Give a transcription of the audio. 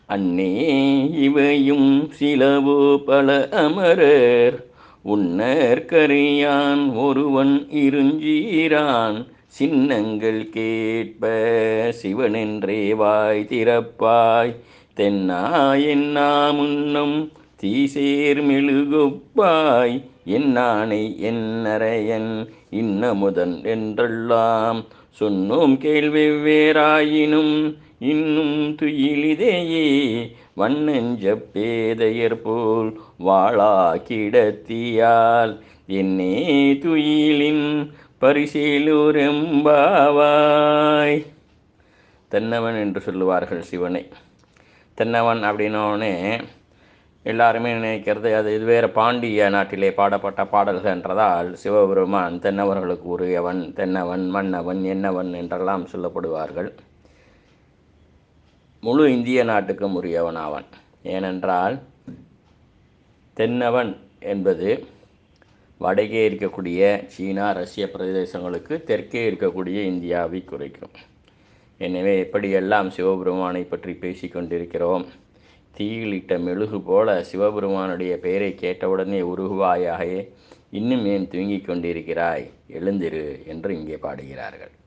அன்னே இவையும் சிலவோ பல அமரர் உன்னற்கரியான் ஒருவன் இருஞ்சீரான் சின்னங்கள் கேட்ப சிவனென்றே வாய் திறப்பாய் தென்னா என்னா முன்னம் தீசேர் மெழுகொப்பாய் என்னானை என்னரையன் இன்னமுதன் என்றெல்லாம் சொன்னோம் கேள்வெவ்வேறாயினும் இன்னும் துயிலிதேயே வண்ணஞ்ச பேதையர் போல் வாழா கிடத்தியால் என்னே துயிலின் பரிசேலூரெம்பாவாய். தென்னவன் என்று சொல்லுவார்கள் சிவனை. தென்னவன் அப்படின்னோடனே எல்லாருமே நினைக்கிறது அது இது வேறு பாண்டிய நாட்டிலே பாடப்பட்ட பாடல்கள் என்றதால் சிவபெருமான் தென்னவர்களுக்கு உரியவன், தென்னவன், மன்னவன், என்னவன் என்றெல்லாம் சொல்லப்படுவார்கள். முழு இந்திய நாட்டுக்கும் உரியவன் அவன். ஏனென்றால் தென்னவன் என்பது வடக்கே இருக்கக்கூடிய சீனா, ரஷ்ய பிரதேசங்களுக்கு தெற்கே இருக்கக்கூடிய இந்தியாவை குறிக்கும். எனவே எப்படியெல்லாம் சிவபெருமானை பற்றி பேசி கொண்டிருக்கிறோம். தீயிலிட்ட மெழுகு போல சிவபெருமானுடைய பெயரை கேட்டவுடனே உருகுவாயாக, இன்னும் ஏன் தூங்கிக் கொண்டிருக்கிறாய், எழுந்திரு என்று இங்கே பாடுகிறார்கள்.